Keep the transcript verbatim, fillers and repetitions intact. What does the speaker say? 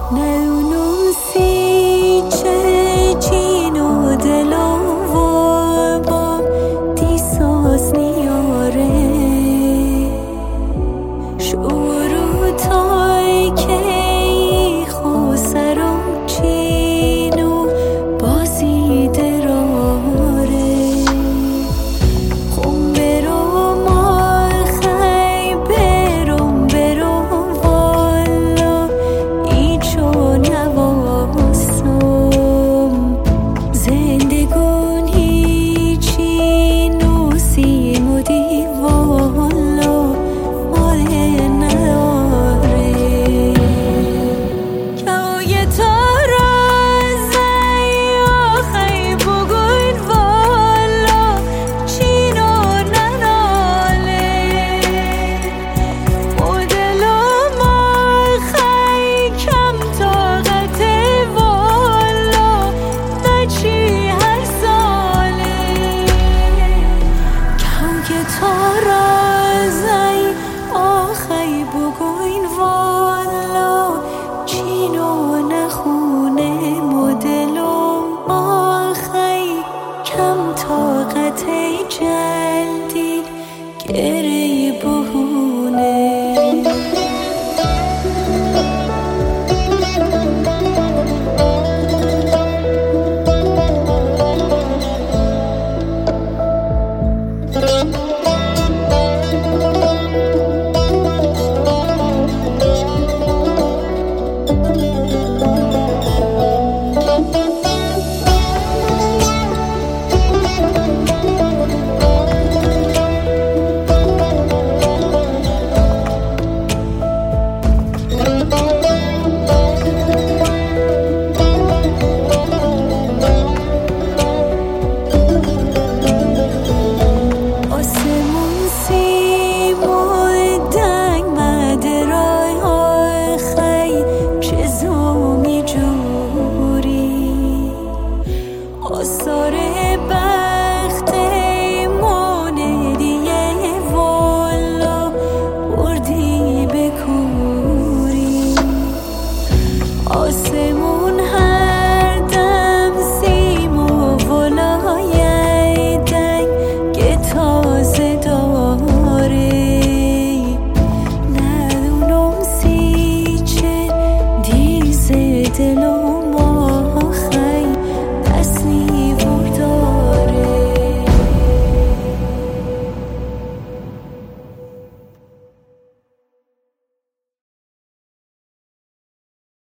ندونم سی چه جین و دل و با دیساز نیاره شروع تای که ای خوصر و چین و بازی دراره خم برو ما خی برم برم والا ایچو نواسم زندگون هیچی نوسیم و دیوالا مال نداره که تارا زی آخی بگوین والا چینو نناله مدلم آخی کم طاقت والا نچی هر ساله که تارا زی آخی بگوین والا چینو نخونه مدلم آخی کم طاقت جلدی گره بهونه آسمون سیم و دنگ مدرای آخی چه زومی جوری آثار بخت موندیه والا بردی بکوری